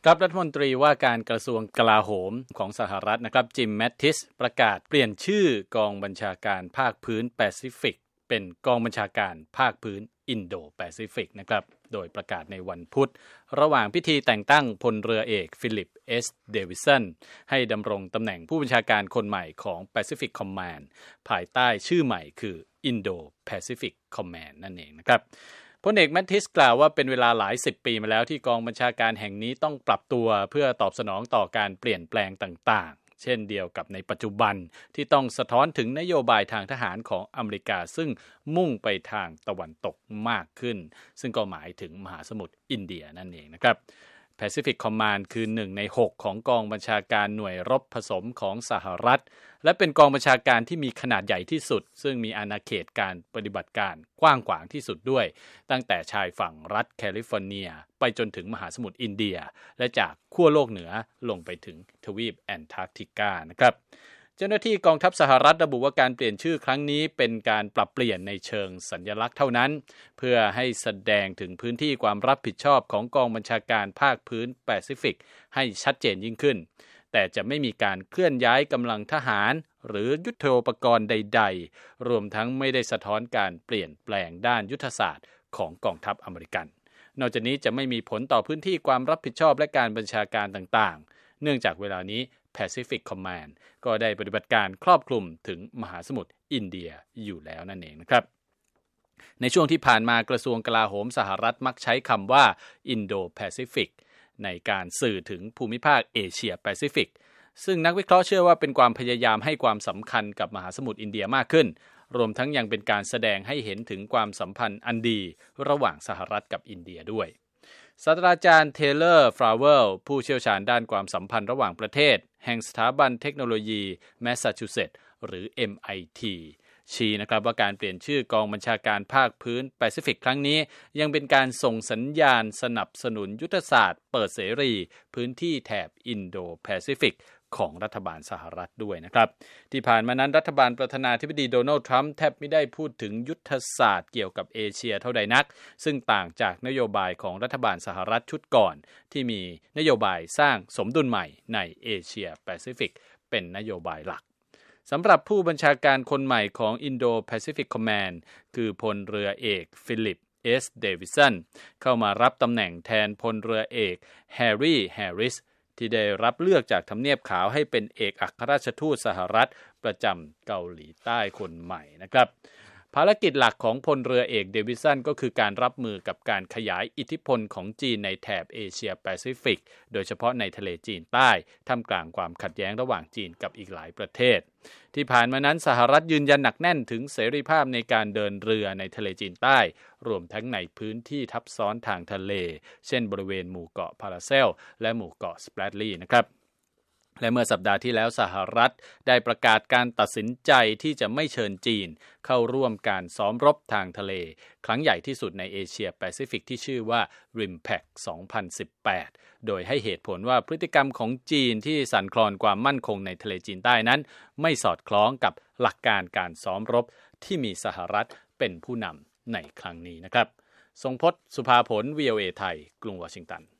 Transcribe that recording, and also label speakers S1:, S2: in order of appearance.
S1: ครับรัฐมนตรีว่าการกระทรวงกลาโหมของสหรัฐนะครับจิมแมตติสประกาศเปลี่ยนชื่อกองบัญชาการภาคพื้นแปซิฟิกเป็นกองบัญชาการภาคพื้นอินโดแปซิฟิกนะครับโดยประกาศในวันพุธระหว่างพิธีแต่งตั้งพลเรือเอกฟิลิปเอสเดวิสันให้ดำรงตำแหน่งผู้บัญชาการคนใหม่ของ Pacific Command ภายใต้ชื่อใหม่คือ Indo-Pacific Command นั่นเองนะครับพลเอกแมตติสกล่าวว่าเป็นเวลาหลาย10 ปีมาแล้วที่กองบัญชาการแห่งนี้ต้องปรับตัวเพื่อตอบสนองต่อการเปลี่ยนแปลงต่างๆเช่นเดียวกับในปัจจุบันที่ต้องสะท้อนถึงนโยบายทางทหารของอเมริกาซึ่งมุ่งไปทางตะวันตกมากขึ้นซึ่งก็หมายถึงมหาสมุทรอินเดียนั่นเองนะครับ Pacific Command คือ1 ใน 6ของกองบัญชาการหน่วยรบผสมของสหรัฐและเป็นกองบัญชาการที่มีขนาดใหญ่ที่สุดซึ่งมีอาณาเขตการปฏิบัติการกว้างขวางที่สุดด้วยตั้งแต่ชายฝั่งรัฐแคลิฟอร์เนียไปจนถึงมหาสมุทรอินเดียและจากขั้วโลกเหนือลงไปถึงทวีปแอนตาร์กติกานะครับเจ้าหน้าที่กองทัพสหรัฐระบุว่าการเปลี่ยนชื่อครั้งนี้เป็นการปรับเปลี่ยนในเชิงสัญลักษณ์เท่านั้นเพื่อให้แสดงถึงพื้นที่ความรับผิดชอบของกองบัญชาการภาคพื้นแปซิฟิกให้ชัดเจนยิ่งขึ้นแต่จะไม่มีการเคลื่อนย้ายกำลังทหารหรือยุทโธปกรณ์ใดๆรวมทั้งไม่ได้สะท้อนการเปลี่ยนแปลงด้านยุทธศาสตร์ของกองทัพอเมริกันนอกจากนี้จะไม่มีผลต่อพื้นที่ความรับผิดชอบและการบัญชาการต่างๆเนื่องจากเวลานี้Pacific Command ก็ได้ปฏิบัติการครอบคลุมถึงมหาสมุทรอินเดียอยู่แล้วนั่นเองนะครับในช่วงที่ผ่านมากระทรวงกลาโหมสหรัฐมักใช้คำว่า Indo-Pacific ในการสื่อถึงภูมิภาคเอเชียแปซิฟิกซึ่งนักวิเคราะห์เชื่อว่าเป็นความพยายามให้ความสำคัญกับมหาสมุทรอินเดียมากขึ้นรวมทั้งยังเป็นการแสดงให้เห็นถึงความสัมพันธ์อันดีระหว่างสหรัฐกับอินเดียด้วยศาสตราจารย์เทเลอร์ฟลาเวลผู้เชี่ยวชาญด้านความสัมพันธ์ระหว่างประเทศแห่งสถาบันเทคโนโลยีแมสซาชูเซตส์หรือ MIT ชี้นะครับว่าการเปลี่ยนชื่อกองบัญชาการภาคพื้นแปซิฟิกครั้งนี้ยังเป็นการส่งสัญญาณสนับสนุนยุทธศาสตร์เปิดเสรีพื้นที่แถบอินโดแปซิฟิกของรัฐบาลสหรัฐด้วยนะครับที่ผ่านมานั้นรัฐบาลประธานาธิบดีโดนัลด์ทรัมป์แทบไม่ได้พูดถึงยุทธศาสตร์เกี่ยวกับเอเชียเท่าใดนักซึ่งต่างจากนโยบายของรัฐบาลสหรัฐชุดก่อนที่มีนโยบายสร้างสมดุลใหม่ในเอเชียแปซิฟิกเป็นนโยบายหลักสำหรับผู้บัญชาการคนใหม่ของ Indo-Pacific Command คือพลเรือเอกฟิลิปเอสเดวิสันเข้ามารับตำแหน่งแทนพลเรือเอกแฮร์รี่แฮร์ริสที่ได้รับเลือกจากทำเนียบขาวให้เป็นเอกอัครราชทูตสหรัฐประจำเกาหลีใต้คนใหม่นะครับภารกิจหลักของพลเรือเอกเดวิสันก็คือการรับมือกับการขยายอิทธิพลของจีนในแถบเอเชียแปซิฟิกโดยเฉพาะในทะเลจีนใต้ท่ามกลางความขัดแย้งระหว่างจีนกับอีกหลายประเทศที่ผ่านมานั้นสหรัฐยืนยันหนักแน่นถึงเสรีภาพในการเดินเรือในทะเลจีนใต้รวมทั้งในพื้นที่ทับซ้อนทางทะเลเช่นบริเวณหมู่เกาะพาราเซลและหมู่เกาะสแปรดลีนะครับและเมื่อสัปดาห์ที่แล้วสหรัฐได้ประกาศการตัดสินใจที่จะไม่เชิญจีนเข้าร่วมการซ้อมรบทางทะเลครั้งใหญ่ที่สุดในเอเชียแปซิฟิกที่ชื่อว่า RIMPAC 2018 โดยให้เหตุผลว่าพฤติกรรมของจีนที่สั่นคลอนความมั่นคงในทะเลจีนใต้นั้นไม่สอดคล้องกับหลักการการซ้อมรบที่มีสหรัฐเป็นผู้นำในครั้งนี้นะครับทรงพจน์ สุภาผล VOA ไทยกรุงวอชิงตัน